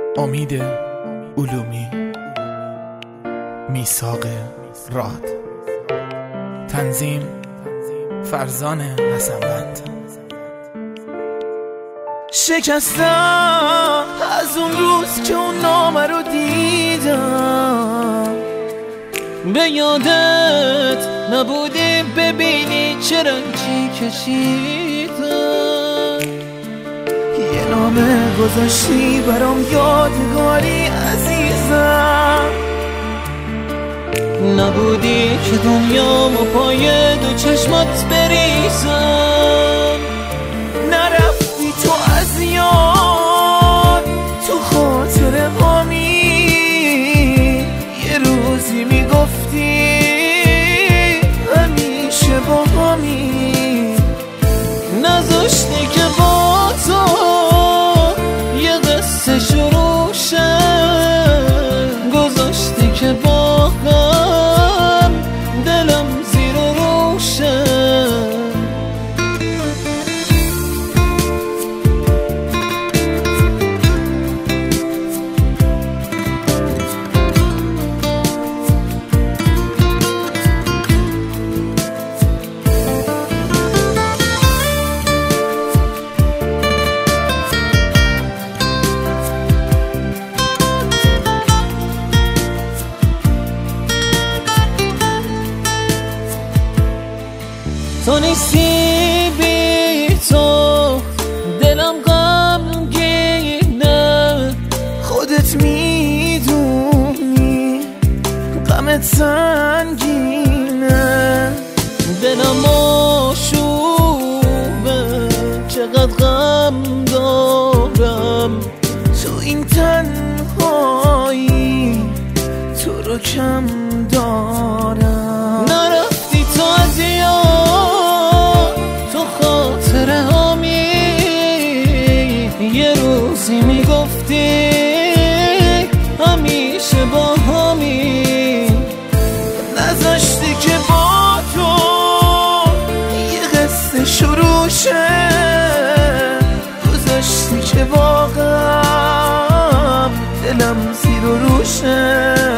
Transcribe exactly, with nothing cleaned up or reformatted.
امید علومی، میثاق راد، تنظیم فرزان حسنوند. شکستم از اون روز که اون نامه رو دیدم، به یادت نبودی ببینی چه رنجی کشیدم. یه نامه گذاشتی برام یادگاری عزیزم، نبودی که دنیامو پای دو چشمات بریزم. نرفتی تو از یاد، تو خاطر هامی یه روزی میگفتی همیشه با همی. نذاشتی که با تو یه قصه شروع شه، گذاشتی که با هم دلم زیر و روشه. تو نیستی بی تو دلم غمگینه، خودت میدونی غمت سنگینه. دلم آشوبه چقدر غم دارم، تو این تنهایی تو رو کم دارم. نرفتی تو از یاد، تو خاطر هامی یه روزی میگفتی همیشه با همی. نذاشتی که با تو یه قصه شروع شه، گذاشتی که واقعا دلم زیر و روشه.